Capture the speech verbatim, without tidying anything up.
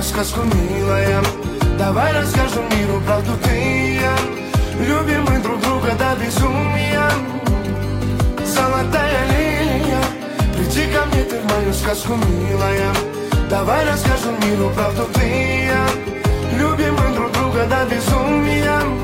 сказку, милая. Давай расскажем миру правду ты и я. Любим мы друг друга до безумия. Золотая линия, приди ко мне ты в мою сказку, милая. Давай расскажем миру правду ты и я. Любим мы друг друга до безумия.